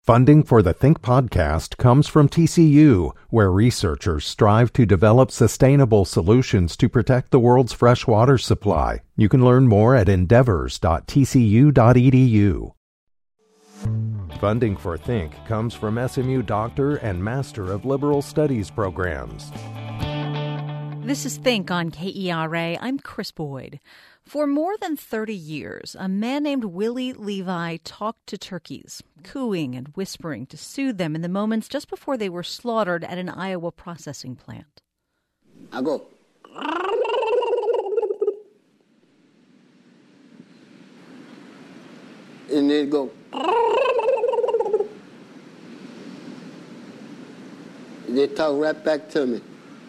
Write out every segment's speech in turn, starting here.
Funding for the Think podcast comes from TCU, where researchers strive to develop sustainable solutions to protect the world's fresh water supply. You can learn more at endeavors.tcu.edu. Funding for Think comes from SMU Doctor and Master of Liberal Studies programs. This is Think on KERA. I'm Chris Boyd. For more than 30 years, a man named Willie Levi talked to turkeys, cooing and whispering to soothe them in the moments just before they were slaughtered at an Iowa processing plant. I go. And then go. They talk right back to me.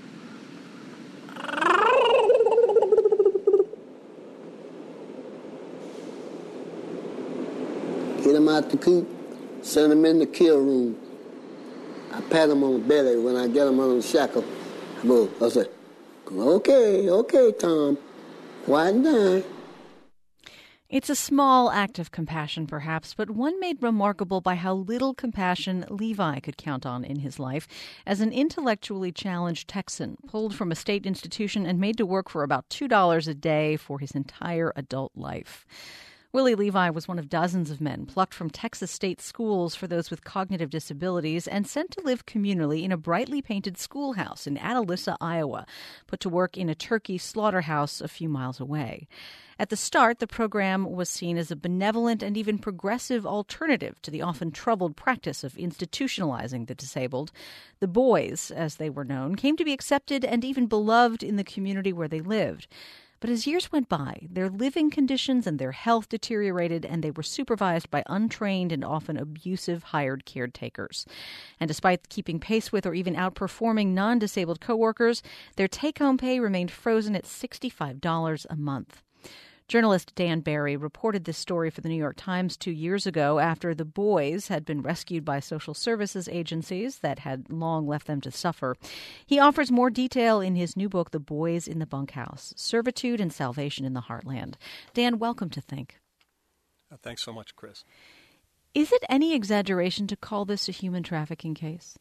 Get them out the coop, send them in the kill room. I pat them on the belly when I get them on the shackle. I say, okay, Tom, quiet down. It's a small act of compassion, perhaps, but one made remarkable by how little compassion Levi could count on in his life as an intellectually challenged Texan, pulled from a state institution and made to work for about $2 a day for his entire adult life. Willie Levi was one of dozens of men plucked from Texas state schools for those with cognitive disabilities and sent to live communally in a brightly painted schoolhouse in Atalissa, Iowa, put to work in a turkey slaughterhouse a few miles away. At the start, the program was seen as a benevolent and even progressive alternative to the often troubled practice of institutionalizing the disabled. The boys, as they were known, came to be accepted and even beloved in the community where they lived. But as years went by, their living conditions and their health deteriorated, and they were supervised by untrained and often abusive hired caretakers. And despite keeping pace with or even outperforming non-disabled coworkers, their take-home pay remained frozen at $65 a month. Journalist Dan Barry reported this story for the New York Times 2 years ago after the boys had been rescued by social services agencies that had long left them to suffer. He offers more detail in his new book, The Boys in the Bunkhouse, Servitude and Salvation in the Heartland. Dan, welcome to Think. Thanks so much, Chris. Is it any exaggeration to call this a human trafficking case?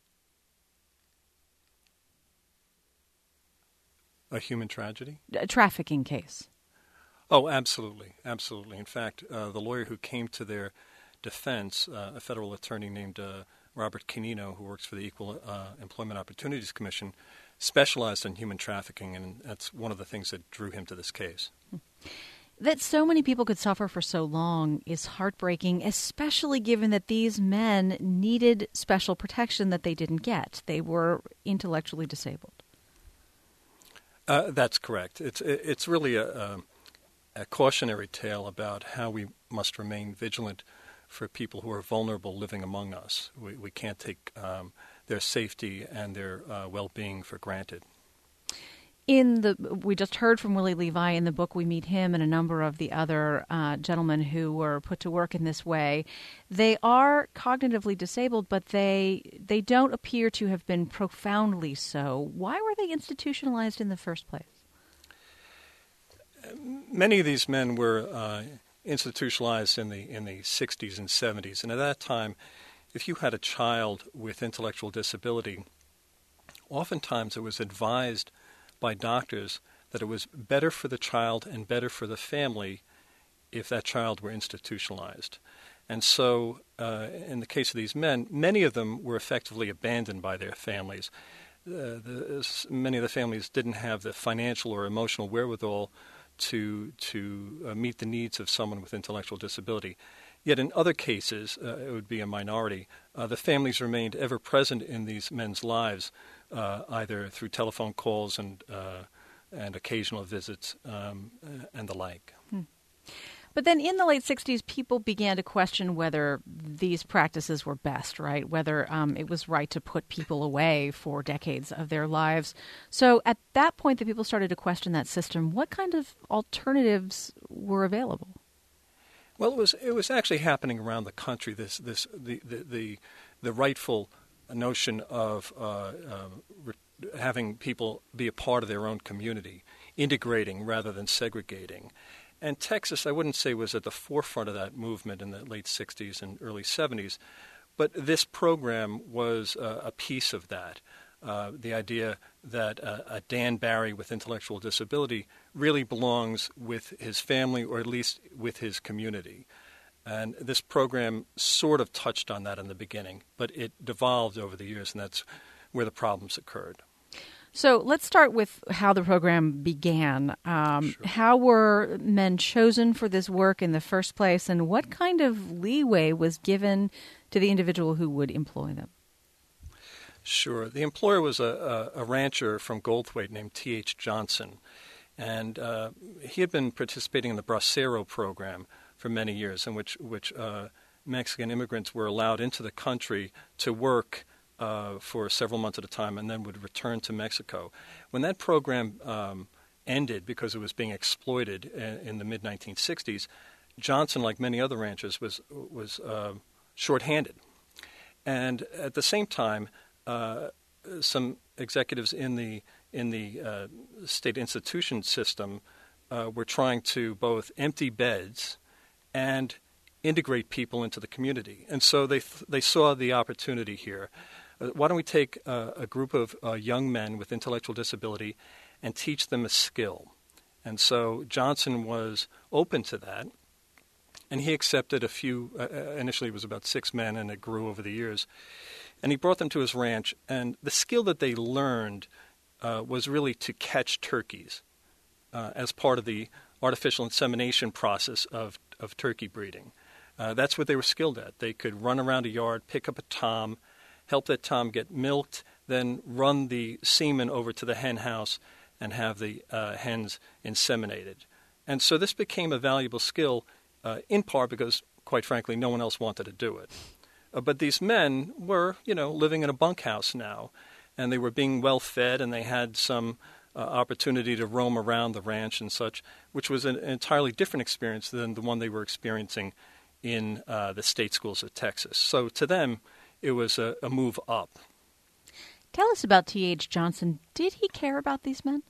A human tragedy? A trafficking case. Oh, absolutely. Absolutely. In fact, the lawyer who came to their defense, a federal attorney named Robert Canino, who works for the Equal Employment Opportunities Commission, specialized in human trafficking, and that's one of the things that drew him to this case. That so many people could suffer for so long is heartbreaking, especially given that these men needed special protection that they didn't get. They were intellectually disabled. That's correct. It's really a cautionary tale about how we must remain vigilant for people who are vulnerable living among us. We can't take their safety and their well-being for granted. We just heard from Willie Levi. In the book, we meet him and a number of the other gentlemen who were put to work in this way. They are cognitively disabled, but they don't appear to have been profoundly so. Why were they institutionalized in the first place? Many of these men were institutionalized in the 60s and 70s, and at that time, if you had a child with intellectual disability, oftentimes it was advised by doctors that it was better for the child and better for the family if that child were institutionalized. And so, in the case of these men, many of them were effectively abandoned by their families. Many of the families didn't have the financial or emotional wherewithal to meet the needs of someone with intellectual disability. Yet in other cases, it would be a minority, the families remained ever present in these men's lives, either through telephone calls and occasional visits and the like. But then in the late 60s, people began to question whether these practices were best, right? Whether it was right to put people away for decades of their lives. So at that point that people started to question that system, what kind of alternatives were available? Well, it was actually happening around the country. The rightful notion of having people be a part of their own community, integrating rather than segregating. And Texas, I wouldn't say was at the forefront of that movement in the late 60s and early 70s, But this program was a piece of that. The idea that a Dan Barry with intellectual disability really belongs with his family, or at least with his community. And this program sort of touched on that in the beginning, but it devolved over the years, and that's where the problems occurred. So let's start with how the program began. Sure. How were men chosen for this work in the first place, and what kind of leeway was given to the individual who would employ them? Sure. The employer was a rancher from Goldthwaite named T.H. Johnson, and he had been participating in the Bracero program for many years, in which Mexican immigrants were allowed into the country to work for several months at a time and then would return to Mexico. When that program ended because it was being exploited in the mid-1960s, Johnson, like many other ranchers, was shorthanded. And at the same time, some executives in the state institution system were trying to both empty beds and integrate people into the community. And so they saw the opportunity here. Why don't we take a group of young men with intellectual disability and teach them a skill? And so Johnson was open to that, and he accepted a few. Initially it was about 6 men, and it grew over the years. And he brought them to his ranch, and the skill that they learned was really to catch turkeys as part of the artificial insemination process of turkey breeding. That's what they were skilled at. They could run around a yard, pick up a tom, help that tom get milked, then run the semen over to the hen house and have the hens inseminated. And so this became a valuable skill in part because, quite frankly, no one else wanted to do it. But these men were, living in a bunkhouse now, and they were being well fed, and they had some opportunity to roam around the ranch and such, which was an entirely different experience than the one they were experiencing in the state schools of Texas. So to them, it was a move up. Tell us about T.H. Johnson. Did he care about these men?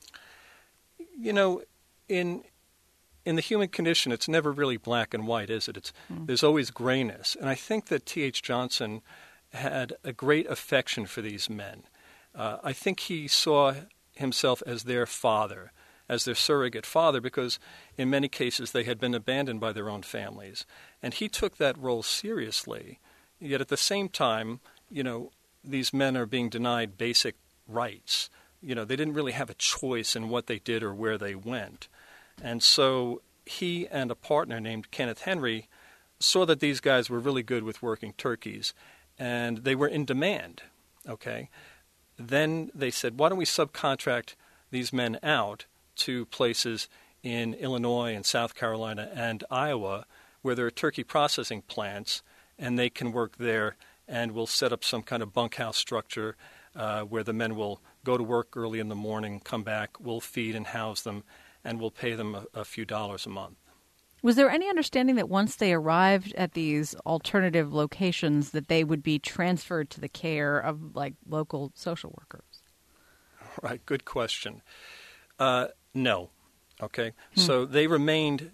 In the human condition, it's never really black and white, is it? There's always grayness. And I think that T.H. Johnson had a great affection for these men. I think he saw himself as their father, as their surrogate father, because in many cases they had been abandoned by their own families. And he took that role seriously. Yet at the same time, these men are being denied basic rights. They didn't really have a choice in what they did or where they went. And so he and a partner named Kenneth Henry saw that these guys were really good with working turkeys, and they were in demand, okay? Then they said, why don't we subcontract these men out to places in Illinois and South Carolina and Iowa where there are turkey processing plants, and they can work there, and we'll set up some kind of bunkhouse structure where the men will go to work early in the morning, come back, we'll feed and house them, and we'll pay them a few dollars a month. Was there any understanding that once they arrived at these alternative locations that they would be transferred to the care of, local social workers? Right, good question. No. Okay, so they remained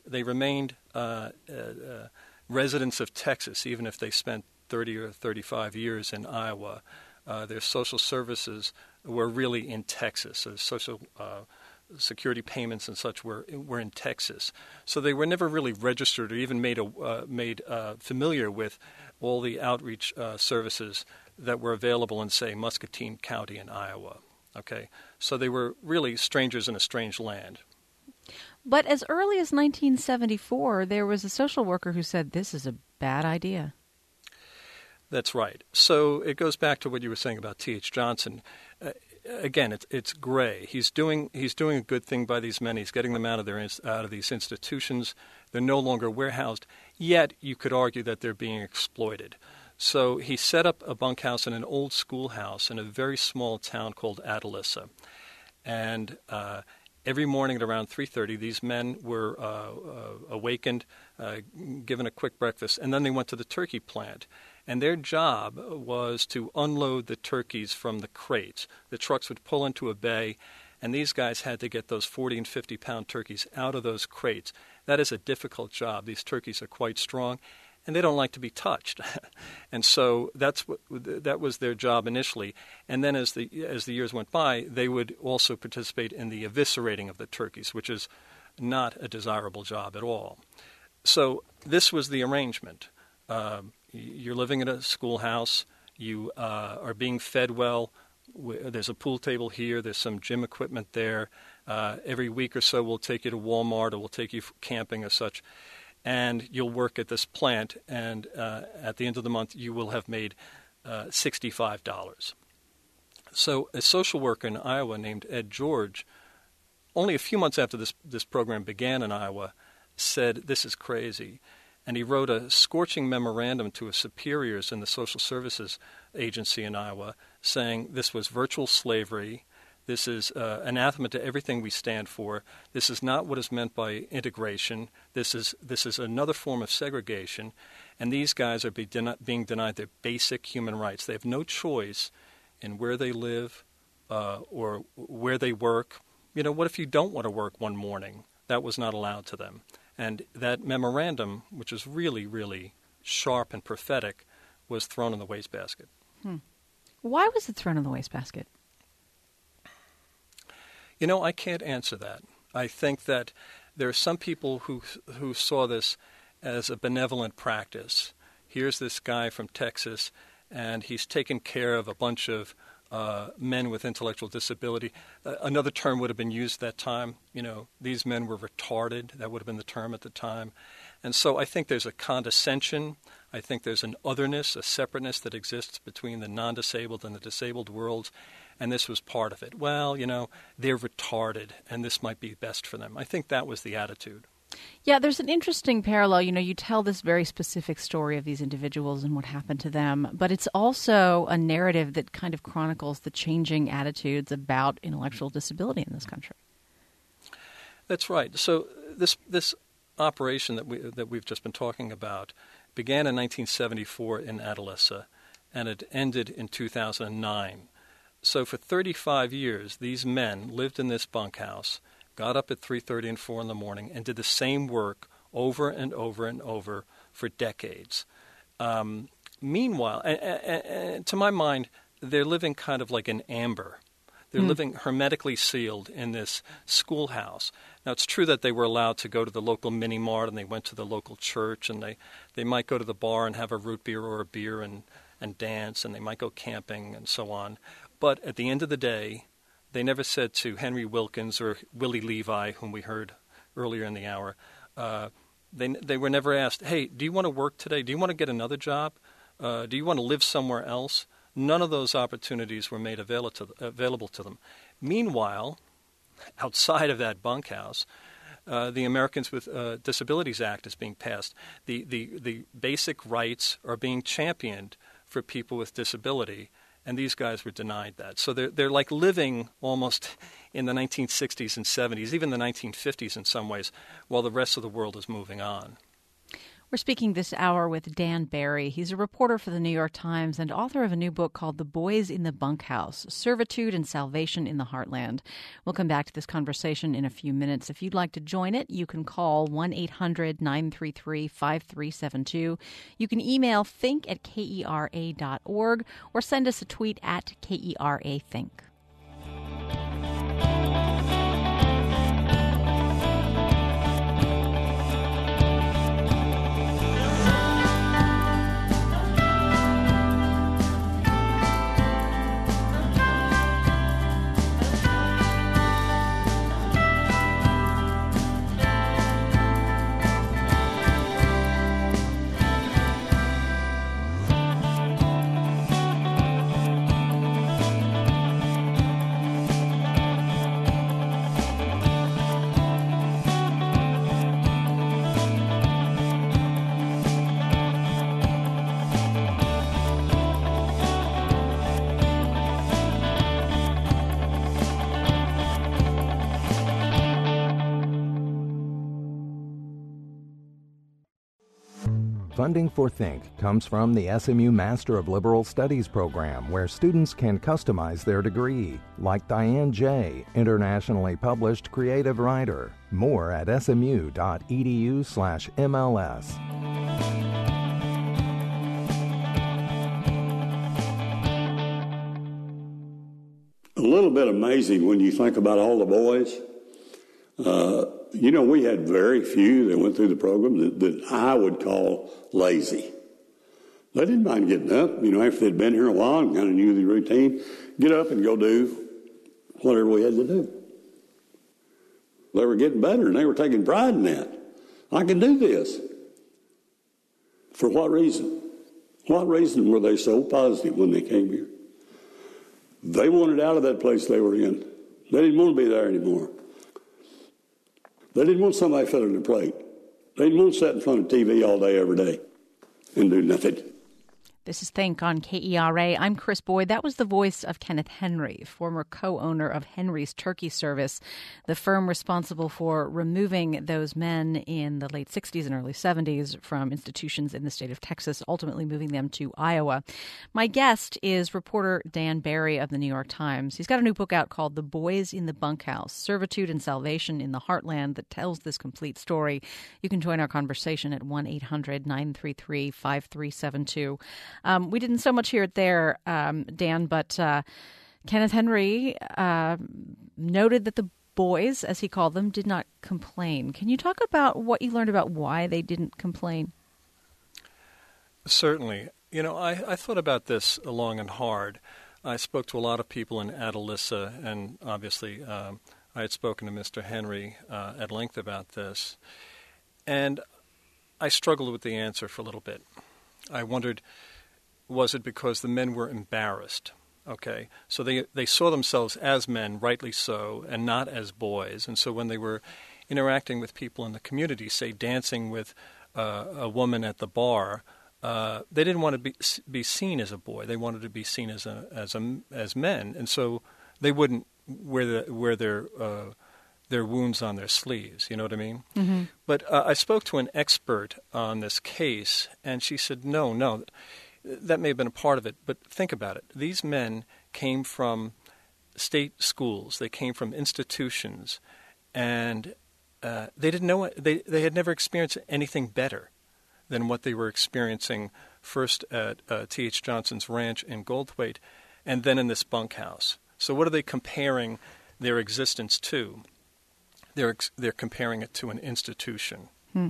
residents of Texas, even if they spent 30 or 35 years in Iowa. Their social services were really in Texas. So social security payments and such were in Texas. So they were never really registered or even made familiar with all the outreach services that were available in, say, Muscatine County in Iowa. Okay, so they were really strangers in a strange land. But as early as 1974, there was a social worker who said, this is a bad idea. That's right. So it goes back to what you were saying about T.H. Johnson. Again, it's gray. He's doing a good thing by these men. He's getting them out of these institutions. They're no longer warehoused. Yet you could argue that they're being exploited. So he set up a bunkhouse in an old schoolhouse in a very small town called Atalissa, and every morning at around 3:30, these men were awakened, given a quick breakfast, and then they went to the turkey plant. And their job was to unload the turkeys from the crates. The trucks would pull into a bay, and these guys had to get those 40 and 50-pound turkeys out of those crates. That is a difficult job. These turkeys are quite strong, and they don't like to be touched. And so that was their job initially. And then as the years went by, they would also participate in the eviscerating of the turkeys, which is not a desirable job at all. So this was the arrangement. You're living in a schoolhouse. You are being fed well. There's a pool table here. There's some gym equipment there. Every week or so we'll take you to Walmart or we'll take you camping or such. And you'll work at this plant, and at the end of the month, you will have made $65. So a social worker in Iowa named Ed George, only a few months after this program began in Iowa, said, "This is crazy." And he wrote a scorching memorandum to his superiors in the social services agency in Iowa saying this was virtual slavery. This is anathema to everything we stand for. This is not what is meant by integration. This is another form of segregation, and these guys are being denied their basic human rights. They have no choice in where they live or where they work. What if you don't want to work one morning? That was not allowed to them. And that memorandum, which is really, really sharp and prophetic, was thrown in the wastebasket. Why was it thrown in the wastebasket? I can't answer that. I think that there are some people who saw this as a benevolent practice. Here's this guy from Texas, and he's taken care of a bunch of men with intellectual disability. Another term would have been used at that time. These men were retarded. That would have been the term at the time. And so I think there's a condescension. I think there's an otherness, a separateness that exists between the non-disabled and the disabled worlds. And this was part of it. Well, they're retarded, and this might be best for them. I think that was the attitude. Yeah, there's an interesting parallel. You tell this very specific story of these individuals and what happened to them, but it's also a narrative that kind of chronicles the changing attitudes about intellectual disability in this country. That's right. So this operation that we've just been talking about began in 1974 in Adolessa, and it ended in 2009. So for 35 years, these men lived in this bunkhouse, got up at 3:30 and 4 in the morning, and did the same work over and over and over for decades. Meanwhile, and to my mind, they're living kind of like in amber. They're living hermetically sealed in this schoolhouse. Now, it's true that they were allowed to go to the local mini-mart, and they went to the local church, and they might go to the bar and have a root beer or a beer and dance, and they might go camping and so on. But at the end of the day, they never said to Henry Wilkins or Willie Levi, whom we heard earlier in the hour, they were never asked, hey, do you want to work today? Do you want to get another job? Do you want to live somewhere else? None of those opportunities were made available to them. Meanwhile, outside of that bunkhouse, the Americans with Disabilities Act is being passed. The basic rights are being championed for people with disability, and these guys were denied that. So they're like living almost in the 1960s and 70s, even the 1950s in some ways, while the rest of the world is moving on. We're speaking this hour with Dan Barry. He's a reporter for the New York Times and author of a new book called The Boys in the Bunkhouse, Servitude and Salvation in the Heartland. We'll come back to this conversation in a few minutes. If you'd like to join it, you can call 1-800-933-5372. You can email think@kera.org or send us a tweet at KERAthink. Funding for Think comes from the SMU Master of Liberal Studies program, where students can customize their degree, like Diane J., internationally published creative writer. More at smu.edu/MLS. little bit amazing when you think about all the boys. We had very few that went through the program that I would call lazy. They didn't mind getting up, after they'd been here a while and kind of knew the routine, get up and go do whatever we had to do. They were getting better, and they were taking pride in that. I can do this. For what reason? What reason were they so positive when they came here? They wanted out of that place they were in. They didn't want to be there anymore. They didn't want somebody filling their plate. They didn't want to sit in front of TV all day, every day, and do nothing. This is Think on KERA. I'm Chris Boyd. That was the voice of Kenneth Henry, former co-owner of Henry's Turkey Service, the firm responsible for removing those men in the late 60s and early 70s from institutions in the state of Texas, ultimately moving them to Iowa. My guest is reporter Dan Barry of the New York Times. He's got a new book out called The Boys in the Bunkhouse, Servitude and Salvation in the Heartland, that tells this complete story. You can join our conversation at 1-800-933-5372. We didn't so much hear it there, Dan, but Kenneth Henry noted that the boys, as he called them, did not complain. Can you talk about what you learned about why they didn't complain? Certainly. I thought about this long and hard. I spoke to a lot of people in Atalissa, and obviously I had spoken to Mr. Henry at length about this. And I struggled with the answer for a little bit. I wondered, was it because the men were embarrassed? Okay, so they saw themselves as men, rightly so, and not as boys. And so when they were interacting with people in the community, say dancing with a woman at the bar, they didn't want to be seen as a boy. They wanted to be seen as men, and so they wouldn't wear their wounds on their sleeves. You know what I mean? Mm-hmm. But I spoke to an expert on this case, and she said, no. That may have been a part of it, but think about it. These men came from state schools. They came from institutions, and they didn't know it. They had never experienced anything better than what they were experiencing first at T.H. Johnson's ranch in Goldthwaite and then in this bunkhouse. So what are they comparing their existence to? They're comparing it to an institution.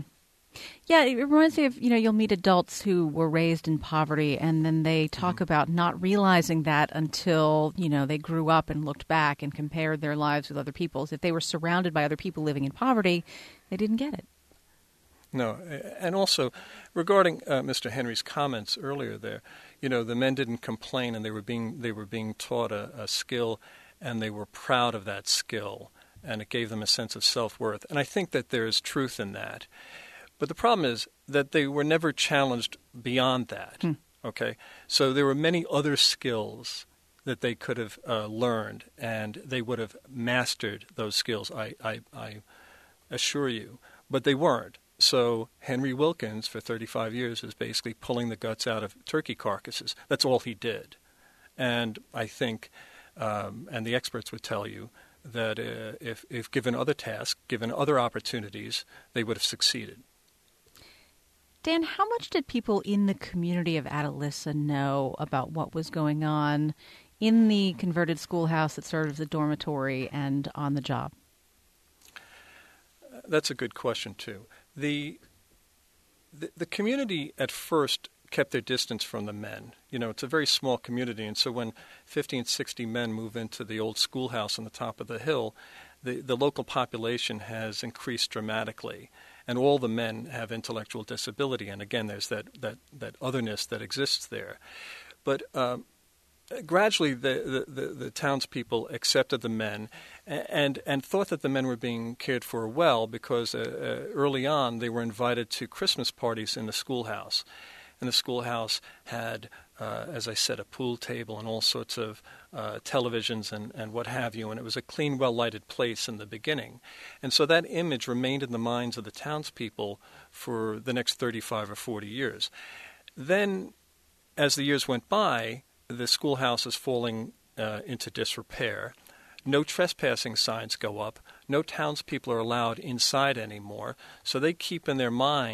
Yeah, it reminds me of, you'll meet adults who were raised in poverty, and then they talk about not realizing that until, they grew up and looked back and compared their lives with other people's. If they were surrounded by other people living in poverty, they didn't get it. No, and also regarding Mr. Henry's comments earlier there, the men didn't complain, and they were being taught a skill, and they were proud of that skill, and it gave them a sense of self-worth. And I think that there is truth in that. But the problem is that they were never challenged beyond that, okay? So there were many other skills that they could have learned, and they would have mastered those skills, I assure you. But they weren't. So Henry Wilkins, for 35 years, is basically pulling the guts out of turkey carcasses. That's all he did. And I think, and the experts would tell you, that if given other tasks, given other opportunities, they would have succeeded. Dan, how much did people in the community of Atalissa know about what was going on in the converted schoolhouse that served as a dormitory and on the job? That's a good question, too. The community at first kept their distance from the men. It's a very small community, and so when 50 and 60 men move into the old schoolhouse on the top of the hill, the local population has increased dramatically. And all the men have intellectual disability. And again, there's that otherness that exists there. But gradually, the townspeople accepted the men and thought that the men were being cared for well because early on they were invited to Christmas parties in the schoolhouse. And the schoolhouse had, as I said, a pool table and all sorts of televisions and what have you. And it was a clean, well-lighted place in the beginning. And so that image remained in the minds of the townspeople for the next 35 or 40 years. Then, as the years went by, the schoolhouse is falling into disrepair. No trespassing signs go up. No townspeople are allowed inside anymore. So they keep in their mind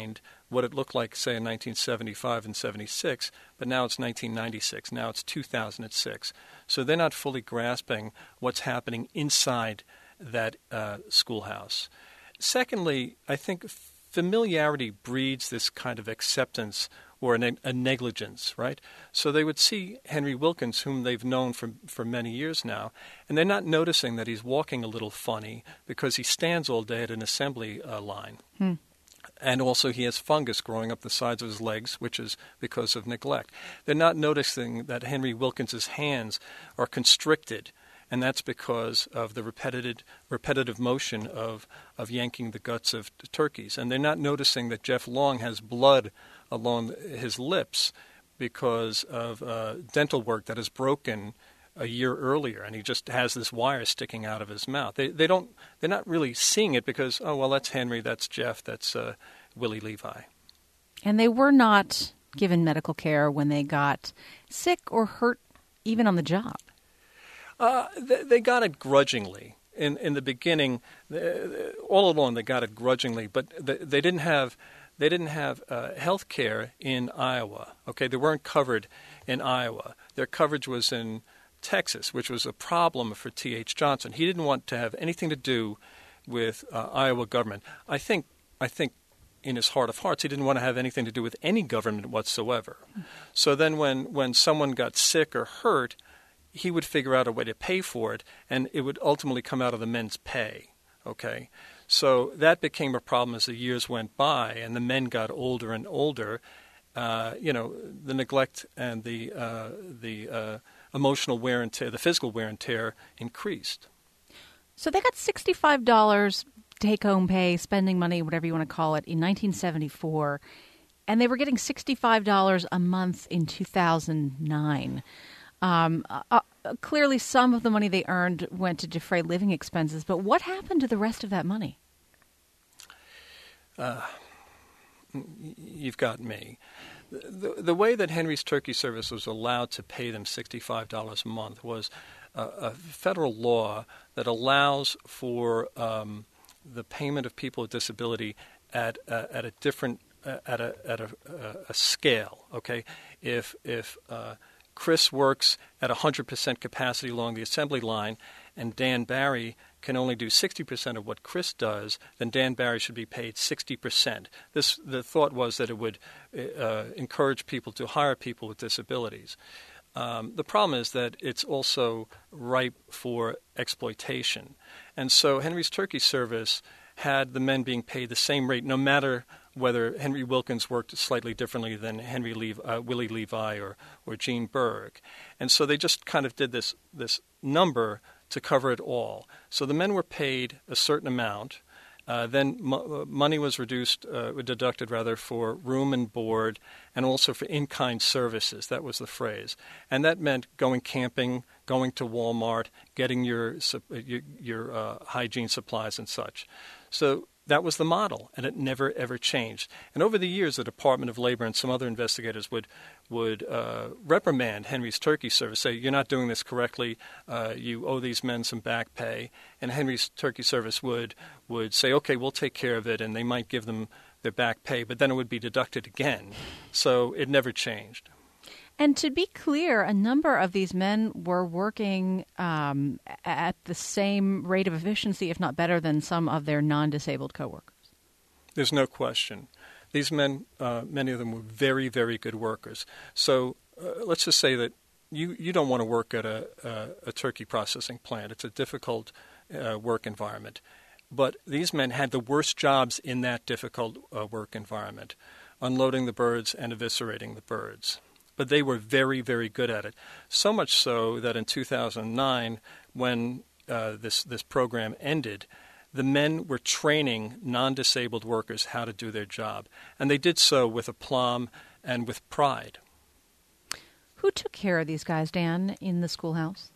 what it looked like, say, in 1975 and 76, but now it's 1996, now it's 2006. So they're not fully grasping what's happening inside that schoolhouse. Secondly, I think familiarity breeds this kind of acceptance or a negligence, right? So they would see Henry Wilkins, whom they've known for many years now, and they're not noticing that he's walking a little funny because he stands all day at an assembly line. And also he has fungus growing up the sides of his legs, which is because of neglect. They're not noticing that Henry Wilkins's hands are constricted, and that's because of the repetitive motion of yanking the guts of turkeys. And they're not noticing that Jeff Long has blood along his lips because of dental work that is broken a year earlier, and he just has this wire sticking out of his mouth. They're not really seeing it because, oh, well, that's Henry, that's Jeff, that's Willie Levi. And they were not given medical care when they got sick or hurt, even on the job. They got it grudgingly. In the beginning, all along they got it grudgingly, but they didn't have health care in Iowa. Okay, they weren't covered in Iowa. Their coverage was in Texas, which was a problem for T.H. Johnson. He didn't want to have anything to do with Iowa government. I think in his heart of hearts, he didn't want to have anything to do with any government whatsoever. So then when someone got sick or hurt, he would figure out a way to pay for it, and it would ultimately come out of the men's pay. Okay, so that became a problem as the years went by, and the men got older and older. The neglect and the emotional wear and tear, the physical wear and tear increased. So they got $65 take-home pay, spending money, whatever you want to call it, in 1974, and they were getting $65 a month in 2009. Clearly, some of the money they earned went to defray living expenses, but what happened to the rest of that money? You've got me. The way that Henry's Turkey Service was allowed to pay them $65 a month was a federal law that allows for the payment of people with disability at a different at a scale. Okay, if Chris works at 100% capacity along the assembly line, and Dan Barry can only do 60% of what Chris does, then Dan Barry should be paid 60%. The thought was that it would encourage people to hire people with disabilities. The problem is that it's also ripe for exploitation. And so Henry's Turkey Service had the men being paid the same rate, no matter whether Henry Wilkins worked slightly differently than Willie Levi or Gene Berg. And so they just kind of did this number to cover it all. So the men were paid a certain amount. Then money was deducted for room and board, and also for in-kind services. That was the phrase. And that meant going camping, going to Walmart, getting your hygiene supplies and such. So that was the model, and it never, ever changed. And over the years, the Department of Labor and some other investigators would reprimand Henry's Turkey Service, say, you're not doing this correctly, you owe these men some back pay. And Henry's Turkey Service would say, okay, we'll take care of it, and they might give them their back pay, but then it would be deducted again. So it never changed. And to be clear, a number of these men were working at the same rate of efficiency, if not better, than some of their non-disabled coworkers. There's no question. These men, many of them were very, very good workers. So let's just say that you don't want to work at a turkey processing plant. It's a difficult work environment. But these men had the worst jobs in that difficult work environment, unloading the birds and eviscerating the birds. But they were very, very good at it. So much so that in 2009, when this program ended, the men were training non-disabled workers how to do their job. And they did so with aplomb and with pride. Who took care of these guys, Dan, in the schoolhouse?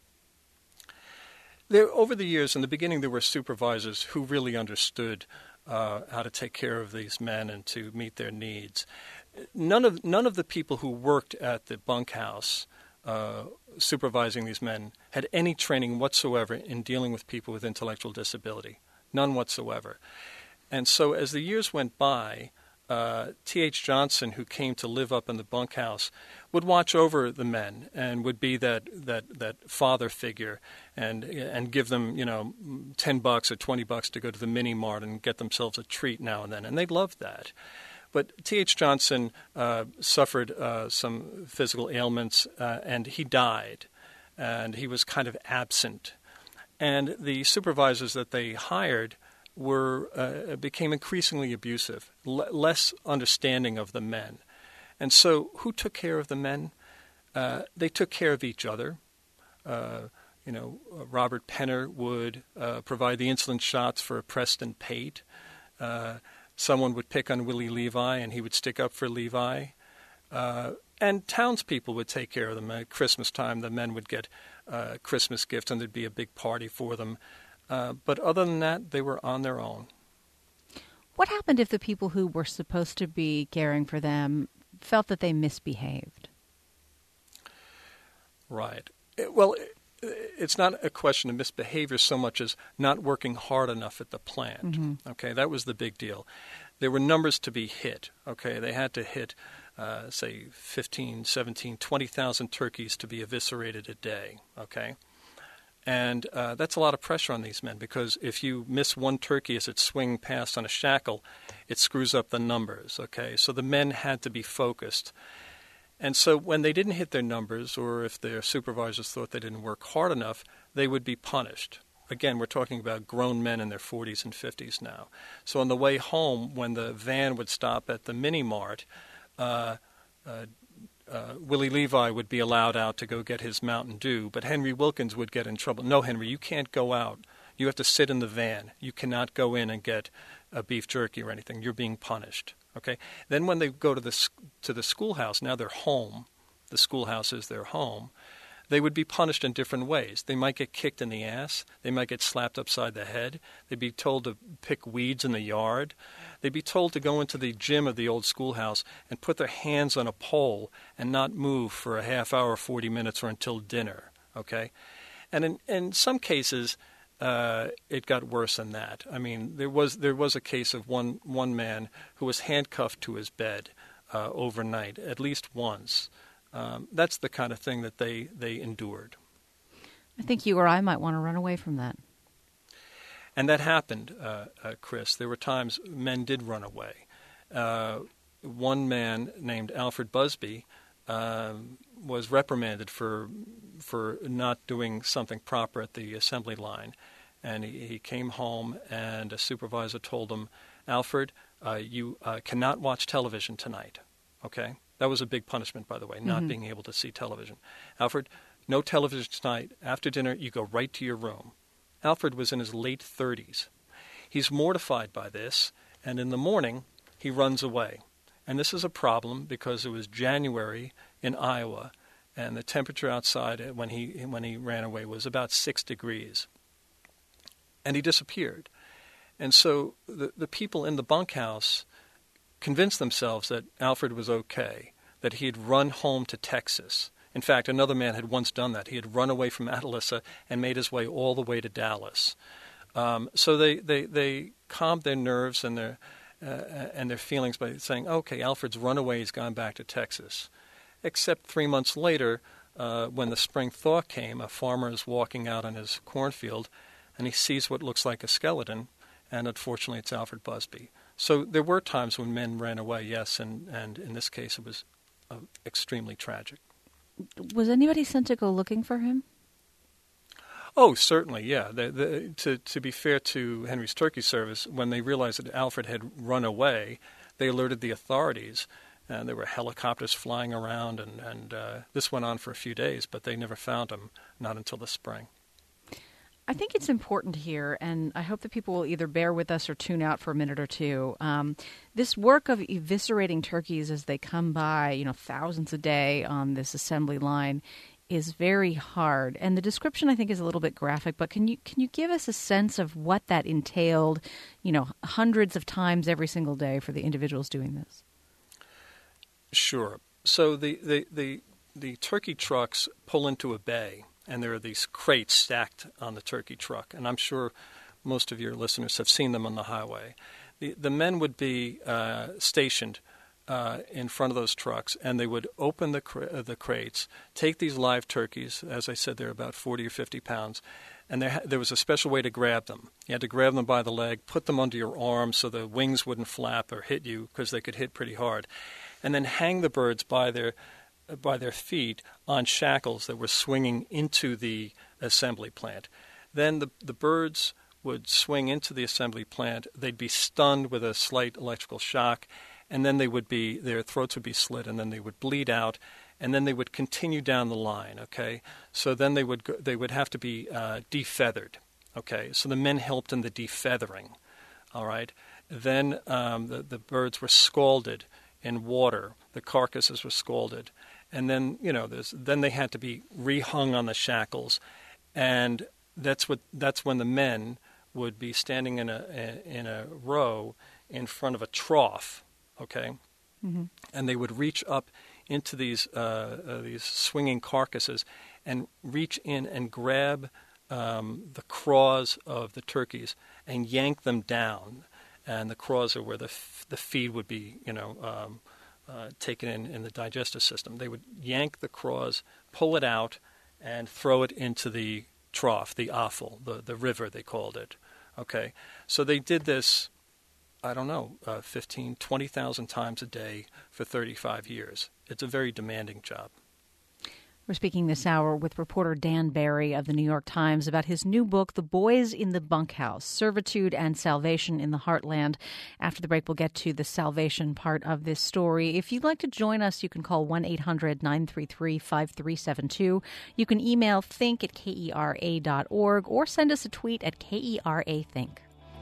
Over the years, in the beginning, there were supervisors who really understood how to take care of these men and to meet their needs. None of the people who worked at the bunkhouse supervising these men had any training whatsoever in dealing with people with intellectual disability. None whatsoever. And so as the years went by, T.H. Johnson, who came to live up in the bunkhouse, would watch over the men and would be that father figure and give them, $10 or $20 to go to the mini mart and get themselves a treat now and then, and they loved that. But T.H. Johnson suffered some physical ailments, and he died, and he was kind of absent. And the supervisors that they hired became increasingly abusive, less understanding of the men. And so who took care of the men? They took care of each other. Robert Penner would provide the insulin shots for Preston Pate. Someone would pick on Willie Levi, and he would stick up for Levi. And townspeople would take care of them. At Christmas time, the men would get Christmas gifts, and there'd be a big party for them. But other than that, they were on their own. What happened if the people who were supposed to be caring for them felt that they misbehaved? Right. It's not a question of misbehavior so much as not working hard enough at the plant. Mm-hmm. Okay, that was the big deal. There were numbers to be hit. Okay, they had to hit, say, 15, 17, 20,000 turkeys to be eviscerated a day. Okay. And that's a lot of pressure on these men, because if you miss one turkey as it's swinging past on a shackle, it screws up the numbers, okay? So the men had to be focused. And so when they didn't hit their numbers, or if their supervisors thought they didn't work hard enough, they would be punished. Again, we're talking about grown men in their 40s and 50s now. So on the way home, when the van would stop at the mini-mart, Willie Levi would be allowed out to go get his Mountain Dew, but Henry Wilkins would get in trouble. No, Henry, you can't go out. You have to sit in the van. You cannot go in and get a beef jerky or anything. You're being punished. Okay. Then when they go to the schoolhouse, now they're home. The schoolhouse is their home. They would be punished in different ways. They might get kicked in the ass. They might get slapped upside the head. They'd be told to pick weeds in the yard. They'd be told to go into the gym of the old schoolhouse and put their hands on a pole and not move for a half hour, 40 minutes, or until dinner. Okay? And in some cases, it got worse than that. I mean, there was a case of one man who was handcuffed to his bed overnight, at least once. That's the kind of thing that they endured. I think you or I might want to run away from that. And that happened, Chris. There were times men did run away. One man named Alfred Busby was reprimanded for not doing something proper at the assembly line. And he came home, and a supervisor told him, Alfred, you cannot watch television tonight. Okay? That was a big punishment, by the way, not being able to see television. Alfred, no television tonight. After dinner, you go right to your room. Alfred was in his late 30s. He's mortified by this, and in the morning, he runs away. And this is a problem because it was January in Iowa, and the temperature outside when he ran away was about 6 degrees. And he disappeared. And so the people in the bunkhouse convinced themselves that Alfred was okay, that he had run home to Texas. In fact, another man had once done that. He had run away from Atalissa and made his way all the way to Dallas. So they calmed their nerves and their feelings by saying, okay, Alfred's run away, he's gone back to Texas. Except 3 months later, when the spring thaw came, a farmer is walking out on his cornfield, and he sees what looks like a skeleton, and unfortunately it's Alfred Busby. So there were times when men ran away, yes, and in this case it was extremely tragic. Was anybody sent to go looking for him? Oh, certainly, yeah. To be fair to Henry's Turkey Service, when they realized that Alfred had run away, they alerted the authorities, and there were helicopters flying around, and this went on for a few days, but they never found him, not until the spring. I think it's important here, and I hope that people will either bear with us or tune out for a minute or two. This work of eviscerating turkeys as they come by, thousands a day on this assembly line is very hard. And the description, I think, is a little bit graphic, but can you give us a sense of what that entailed, hundreds of times every single day for the individuals doing this? Sure. So the turkey trucks pull into a bay, and there are these crates stacked on the turkey truck. And I'm sure most of your listeners have seen them on the highway. the men would be stationed in front of those trucks, and they would open the crates, take these live turkeys. As I said, they're about 40 or 50 pounds, and there was a special way to grab them. You had to grab them by the leg, put them under your arm so the wings wouldn't flap or hit you, because they could hit pretty hard, and then hang the birds by their feet on shackles that were swinging into the assembly plant. Then the birds would swing into the assembly plant. They'd be stunned with a slight electrical shock, and then their throats would be slit, and then they would bleed out, and then they would continue down the line. Okay, so then they would have to be defeathered. Okay, so the men helped in the defeathering. All right, then the birds were scalded in water. The carcasses were scalded, and then then they had to be rehung on the shackles, and that's when the men would be standing in a row in front of a trough. Okay, mm-hmm. And they would reach up into these swinging carcasses and reach in and grab the craws of the turkeys and yank them down. And the craws are where the feed would be, taken in the digestive system. They would yank the craws, pull it out, and throw it into the trough, the offal, the river they called it. Okay, so they did this, 15,000, 20,000 times a day for 35 years. It's a very demanding job. We're speaking this hour with reporter Dan Barry of the New York Times about his new book, The Boys in the Bunkhouse, Servitude and Salvation in the Heartland. After the break, we'll get to the salvation part of this story. If you'd like to join us, you can call 1-800-933-5372. You can email think@kera.org or send us a tweet at KERA-Think.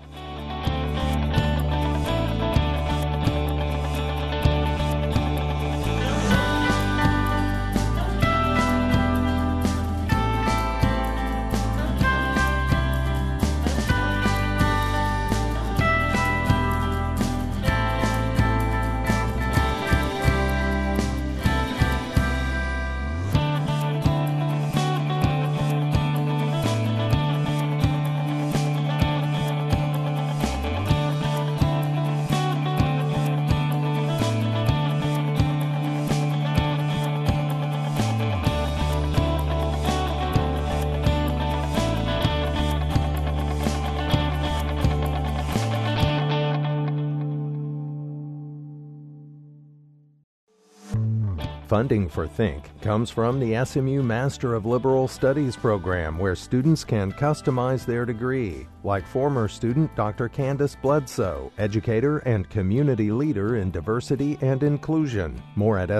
Funding for Think comes from the SMU Master of Liberal Studies program, where students can customize their degree, like former student Dr. Candace Bledsoe, educator and community leader in diversity and inclusion. More at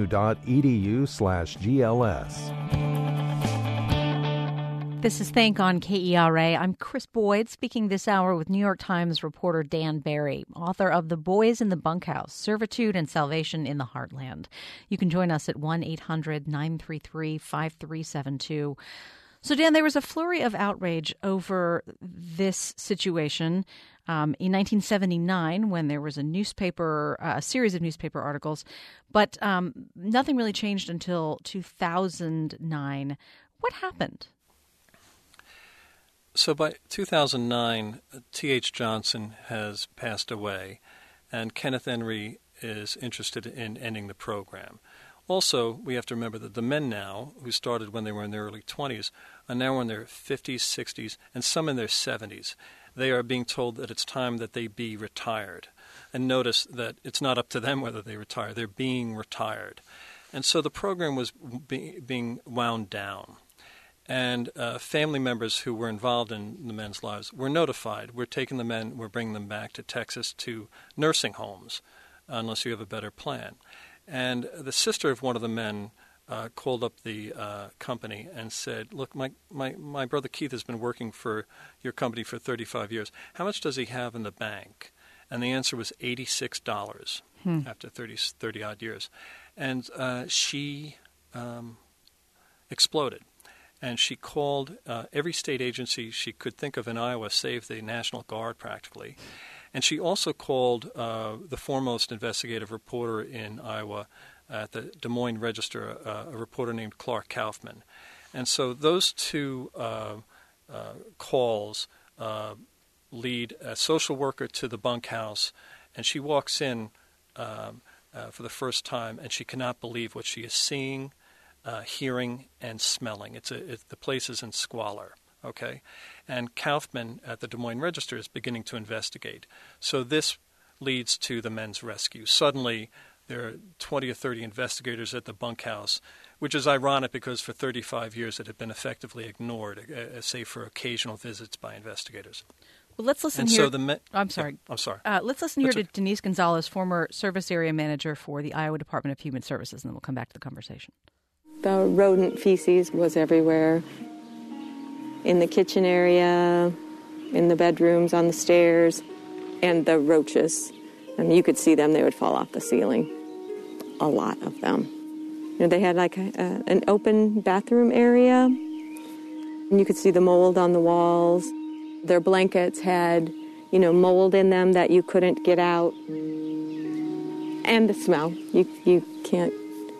smu.edu/GLS. This is Think on KERA. I'm Chris Boyd, speaking this hour with New York Times reporter Dan Barry, author of The Boys in the Bunkhouse, Servitude and Salvation in the Heartland. You can join us at 1-800-933-5372. So, Dan, there was a flurry of outrage over this situation in 1979 when there was a series of newspaper articles, but nothing really changed until 2009. What happened? So by 2009, T.H. Johnson has passed away, and Kenneth Henry is interested in ending the program. Also, we have to remember that the men now, who started when they were in their early 20s, are now in their 50s, 60s, and some in their 70s. They are being told that it's time that they be retired. And notice that it's not up to them whether they retire. They're being retired. And so the program was being wound down. And family members who were involved in the men's lives were notified. We're taking the men, we're bringing them back to Texas to nursing homes, unless you have a better plan. And the sister of one of the men called up the company and said, look, my brother Keith has been working for your company for 35 years. How much does he have in the bank? And the answer was $86 after 30-odd years. And she exploded. And she called every state agency she could think of in Iowa, save the National Guard practically. And she also called the foremost investigative reporter in Iowa at the Des Moines Register, a reporter named Clark Kaufman. And so those two calls lead a social worker to the bunkhouse, and she walks in for the first time, and she cannot believe what she is seeing, hearing, and smelling. The place is in squalor. Okay, and Kaufman at the Des Moines Register is beginning to investigate. So this leads to the men's rescue. Suddenly, there are 20 or 30 investigators at the bunkhouse, which is ironic because for 35 years it had been effectively ignored, save for occasional visits by investigators. Well, let's listen and here. So I'm sorry. I'm sorry. Let's listen here to Denise Gonzalez, former service area manager for the Iowa Department of Human Services, and then we'll come back to the conversation. The rodent feces was everywhere. In the kitchen area, in the bedrooms, on the stairs, and the roaches. And you could see them, they would fall off the ceiling. A lot of them. You know, they had like an open bathroom area, and you could see the mold on the walls. Their blankets had, mold in them that you couldn't get out. And the smell. You can't...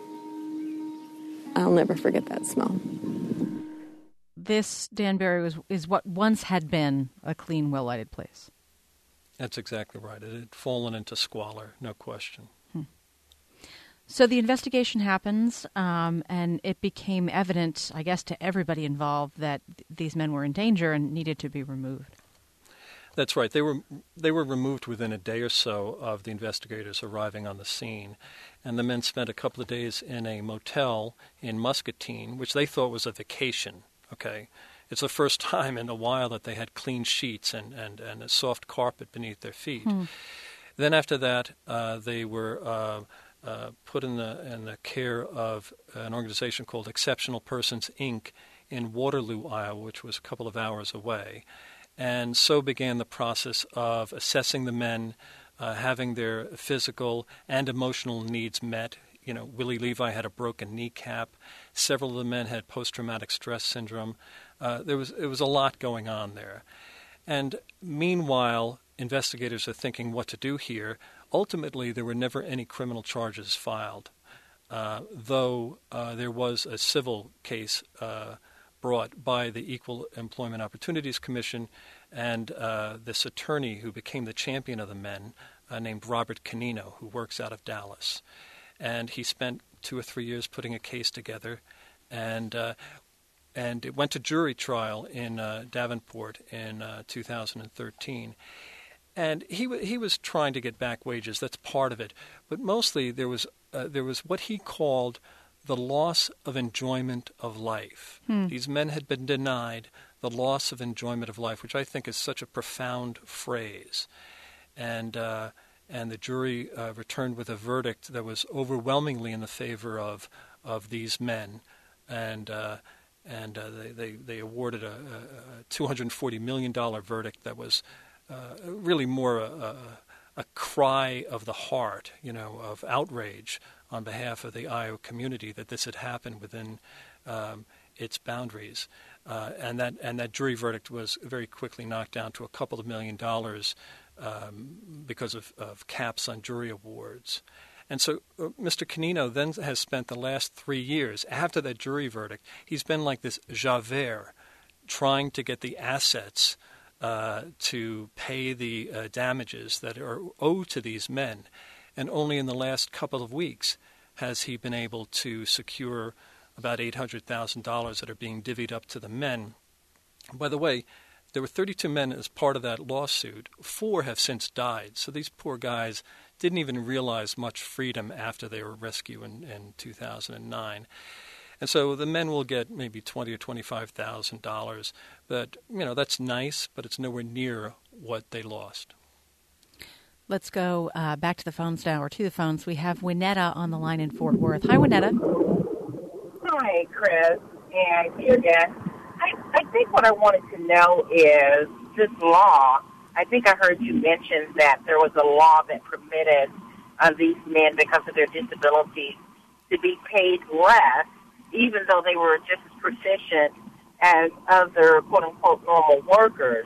I'll never forget that smell. This, Danbury, is what once had been a clean, well-lighted place. That's exactly right. It had fallen into squalor, no question. So the investigation happens, and it became evident, I guess, to everybody involved that these men were in danger and needed to be removed. That's right. They were removed within a day or so of the investigators arriving on the scene, and the men spent a couple of days in a motel in Muscatine, which they thought was a vacation. Okay, it's the first time in a while that they had clean sheets and a soft carpet beneath their feet. Then after that, they were put in the care of an organization called Exceptional Persons, Inc. in Waterloo, Iowa, which was a couple of hours away. And so began the process of assessing the men, having their physical and emotional needs met. Willie Levi had a broken kneecap. Several of the men had post-traumatic stress syndrome. It was a lot going on there. And meanwhile, investigators are thinking what to do here. Ultimately, there were never any criminal charges filed, though there was a civil case brought by the Equal Employment Opportunities Commission and this attorney who became the champion of the men named Robert Canino, who works out of Dallas. And he spent 2 or 3 years putting a case together, and it went to jury trial in Davenport in 2013. And he was trying to get back wages. That's part of it, but mostly there was what he called the loss of enjoyment of life. These men had been denied the loss of enjoyment of life, which I think is such a profound phrase, and the jury returned with a verdict that was overwhelmingly in the favor of these men, and they awarded a $240 million verdict that was really more a cry of the heart, of outrage on behalf of the Iowa community that this had happened within its boundaries, and that jury verdict was very quickly knocked down to a couple of $1 million. Because of caps on jury awards. And so Mr. Canino then has spent the last 3 years, after that jury verdict, he's been like this Javert, trying to get the assets to pay the damages that are owed to these men. And only in the last couple of weeks has he been able to secure about $800,000 that are being divvied up to the men. By the way, there were 32 men as part of that lawsuit. 4 have since died. So these poor guys didn't even realize much freedom after they were rescued in 2009. And so the men will get maybe $20,000 or $25,000. But, that's nice, but it's nowhere near what they lost. Let's go back to the phones now, or to the phones. We have Winetta on the line in Fort Worth. Hi, Winetta. Hi, Chris. And here again. I think what I wanted to know is this law. I think I heard you mention that there was a law that permitted these men, because of their disabilities, to be paid less, even though they were just as proficient as other quote-unquote normal workers.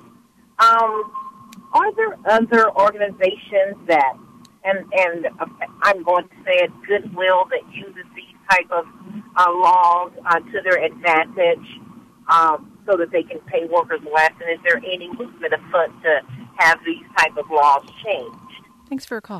Are there other organizations that, and I'm going to say it, Goodwill, that uses these type of laws to their advantage? So that they can pay workers less, and is there any movement afoot to have these type of laws changed? Thanks for your call.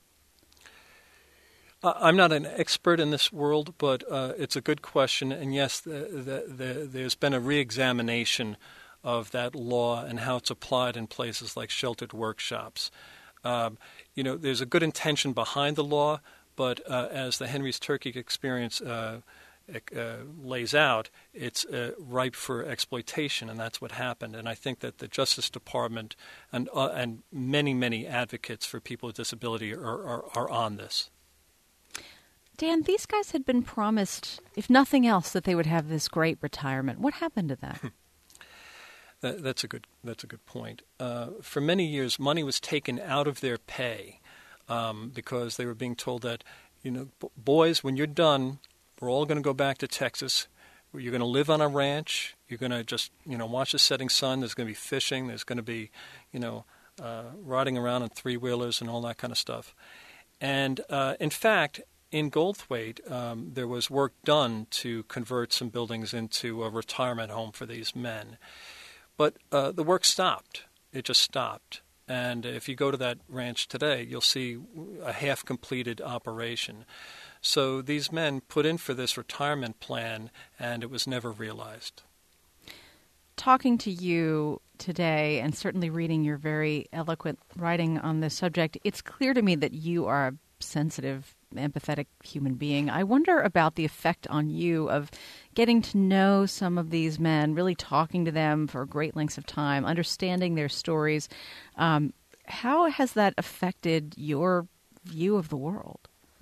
I'm not an expert in this world, but it's a good question. And yes, there's been a reexamination of that law and how it's applied in places like sheltered workshops. There's a good intention behind the law, but as the Henry's Turkey experience lays out, it's ripe for exploitation, and that's what happened. And I think that the Justice Department and many, many advocates for people with disability are on this. Dan, these guys had been promised, if nothing else, that they would have this great retirement. What happened to that? That's a good point. For many years, money was taken out of their pay because they were being told that, boys, when you're done, we're all going to go back to Texas. You're going to live on a ranch. You're going to just, watch the setting sun. There's going to be fishing. There's going to be, riding around on three-wheelers and all that kind of stuff. And in fact, in Goldthwaite, there was work done to convert some buildings into a retirement home for these men. But the work stopped. It just stopped. And if you go to that ranch today, you'll see a half-completed operation. So these men put in for this retirement plan, and it was never realized. Talking to you today, and certainly reading your very eloquent writing on this subject, it's clear to me that you are a sensitive, empathetic human being. I wonder about the effect on you of getting to know some of these men, really talking to them for great lengths of time, understanding their stories. How has that affected your view of the world?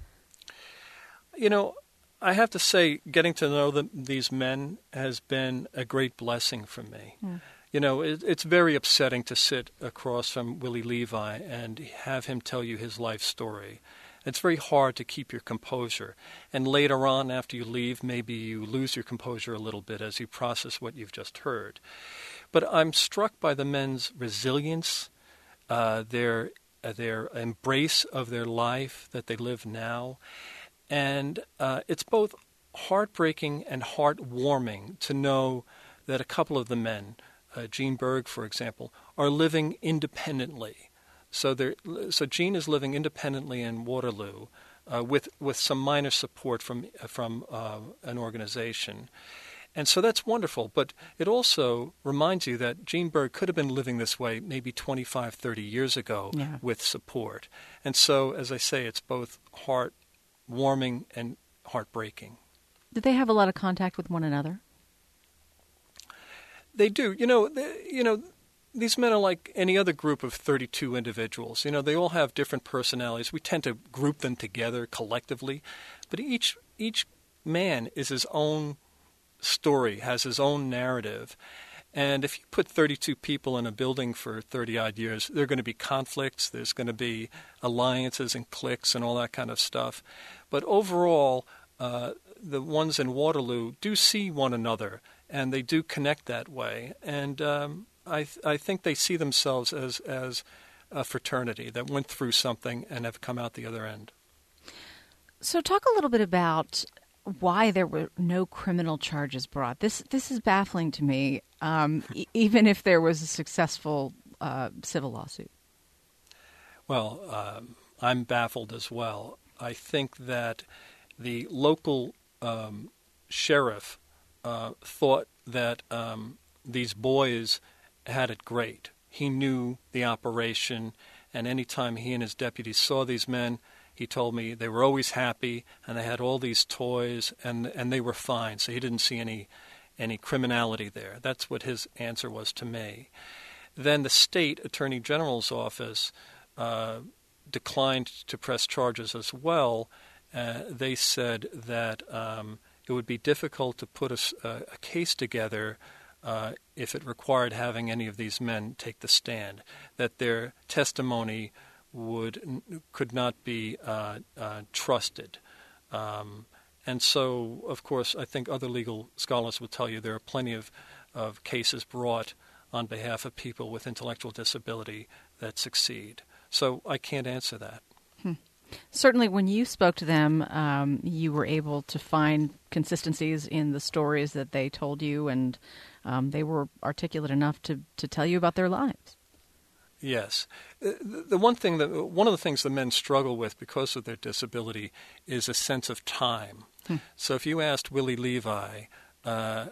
I have to say, getting to know these men has been a great blessing for me. It's very upsetting to sit across from Willie Levi and have him tell you his life story. It's very hard to keep your composure. And later on, after you leave, maybe you lose your composure a little bit as you process what you've just heard. But I'm struck by the men's resilience, their embrace of their life that they live now. And it's both heartbreaking and heartwarming to know that a couple of the men, Gene Berg, for example, are living independently. So Gene is living independently in Waterloo with some minor support from an organization. And so that's wonderful, but it also reminds you that Gene Berg could have been living this way maybe 25, 30 years ago with support. And so, as I say, it's both heartwarming and heartbreaking. Did they have a lot of contact with one another? They do. These men are like any other group of 32 individuals. They all have different personalities. We tend to group them together collectively, but each man is his own story, has his own narrative. And if you put 32 people in a building for 30-odd years, there are going to be conflicts, there's going to be alliances and cliques and all that kind of stuff. But overall, the ones in Waterloo do see one another, and they do connect that way. And I think they see themselves as a fraternity that went through something and have come out the other end. So talk a little bit about why there were no criminal charges brought. This is baffling to me, even if there was a successful civil lawsuit. Well, I'm baffled as well. I think that the local sheriff thought that these boys had it great. He knew the operation, and any time he and his deputies saw these men, he told me they were always happy, and they had all these toys, and they were fine. So he didn't see any criminality there. That's what his answer was to me. Then the state attorney general's office declined to press charges as well. They said that it would be difficult to put a case together if it required having any of these men take the stand, that their testimony could not be trusted. And so, of course, I think other legal scholars will tell you there are plenty of cases brought on behalf of people with intellectual disability that succeed. So I can't answer that. Certainly when you spoke to them, you were able to find consistencies in the stories that they told you, and they were articulate enough to tell you about their lives. Yes. One of the things the men struggle with because of their disability is a sense of time. So if you asked Levi, how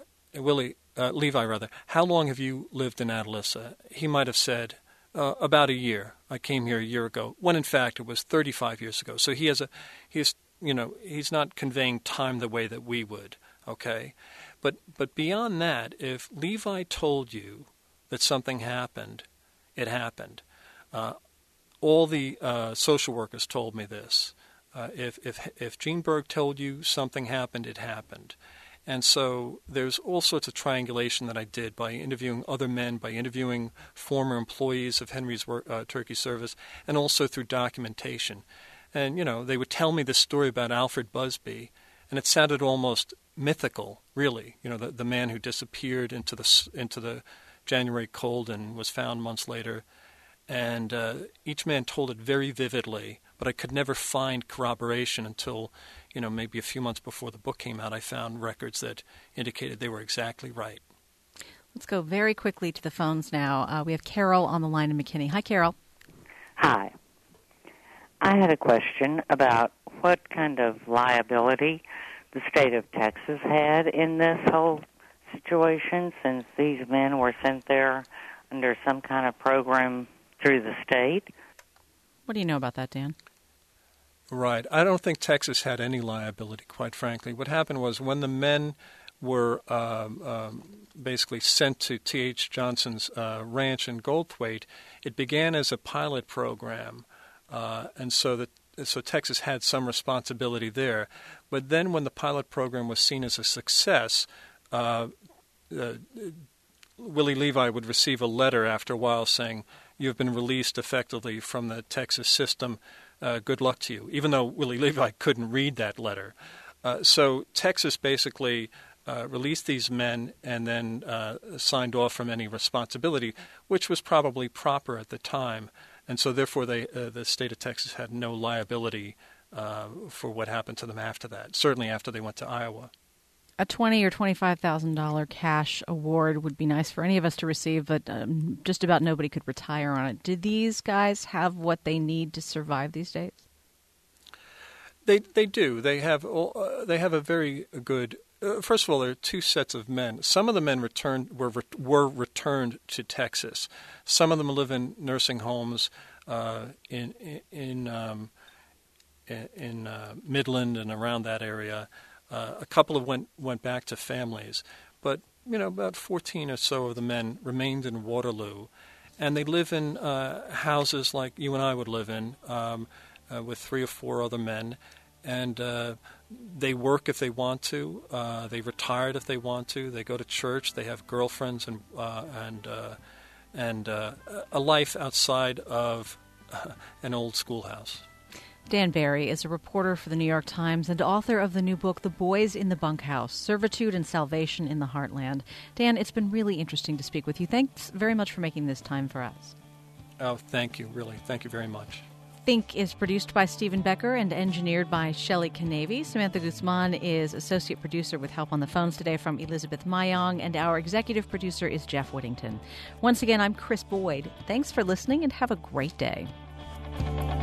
long have you lived in Atalissa? He might have said, about a year. I came here a year ago, when in fact it was 35 years ago. So he's not conveying time the way that we would, okay? But beyond that, if Levi told you that something happened, it happened. All the social workers told me this. If Gene Berg told you something happened, it happened. And so there's all sorts of triangulation that I did by interviewing other men, by interviewing former employees of Henry's Turkey Service, and also through documentation. And, they would tell me this story about Alfred Busby, and it sounded almost mythical, really. The man who disappeared into the January cold and was found months later. And each man told it very vividly, but I could never find corroboration until, maybe a few months before the book came out. I found records that indicated they were exactly right. Let's go very quickly to the phones now. We have Carol on the line in McKinney. Hi, Carol. Hi. I had a question about what kind of liability the state of Texas had in this whole situation, since these men were sent there under some kind of program through the state. What do you know about that, Dan? Right. I don't think Texas had any liability, quite frankly. What happened was when the men were basically sent to T.H. Johnson's ranch in Goldthwaite, it began as a pilot program, and so Texas had some responsibility there. But then when the pilot program was seen as a success, Willie Levi would receive a letter after a while saying, "You've been released effectively from the Texas system. Good luck to you," even though Willie Levi couldn't read that letter. So Texas basically released these men and then signed off from any responsibility, which was probably proper at the time. And so therefore the state of Texas had no liability for what happened to them after that, certainly after they went to Iowa. A $20,000 or $25,000 cash award would be nice for any of us to receive, but just about nobody could retire on it. Do these guys have what they need to survive these days? They do. They have a very good. First of all, there are two sets of men. Some of the men were returned to Texas. Some of them live in nursing homes in Midland and around that area. A couple of went back to families, but about 14 or so of the men remained in Waterloo, and they live in houses like you and I would live in, with 3 or 4 other men, and they work if they want to. They retired if they want to. They go to church. They have girlfriends and a life outside of an old schoolhouse. Dan Barry is a reporter for the New York Times and author of the new book, The Boys in the Bunkhouse, Servitude and Salvation in the Heartland. Dan, it's been really interesting to speak with you. Thanks very much for making this time for us. Oh, thank you, really. Thank you very much. Think is produced by Stephen Becker and engineered by Shelley Canavy. Samantha Guzman is associate producer with help on the phones today from Elizabeth Mayong, and our executive producer is Jeff Whittington. Once again, I'm Chris Boyd. Thanks for listening and have a great day.